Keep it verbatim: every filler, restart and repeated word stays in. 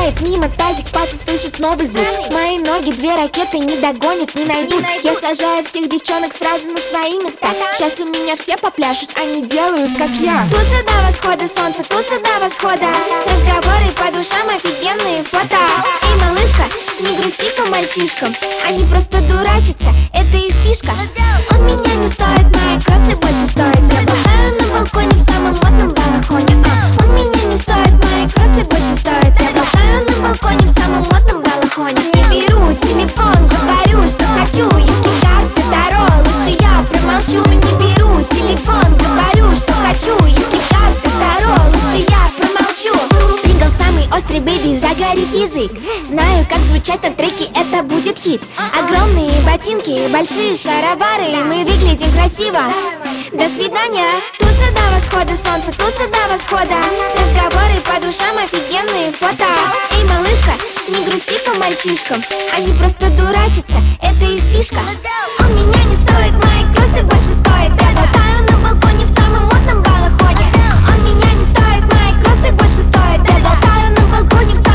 Пробегает мимо тазик, паца слышит новый звук. Мои ноги две ракеты не догонят, не найдут. Я сажаю всех девчонок сразу на свои места. Сейчас у меня все попляшут, они делают как я. Туса до восхода солнца, туса до восхода. Разговоры по душам, офигенные фото. Эй, малышка, не грусти по мальчишкам, они просто дурачатся, это их фишка. Он меня не стоит, мои кроссы больше стоят. Я болтаю на балконе в самом модном балахоне. а. Он меня не стоит, мои кроссы больше стоят. Я болтаю на балконе в самом модном балахоне. Не беру телефон, говорю, что хочу. Если карты Таро, лучше я промолчу. Не беру телефон, говорю, что хочу. Если карты Таро, лучше я промолчу. Прингл самый острый, бэйби, загорит язык. Знаю, как звучать на треке, это будет хит. Огромные ботинки, большие шаровары, мы выглядим красиво. До свидания. Туса до восхода солнца, туса до восхода. Разговоры по душам, офигенные фото. Эй, малышка, не грусти по мальчишкам, они просто дурачатся, это их фишка. Он меня не стоит, мои кроссы больше стоят. Я болтаю на балконе в самом модном балахоне. Он меня не стоит, мои кроссы больше стоят. Я болтаю на балконе в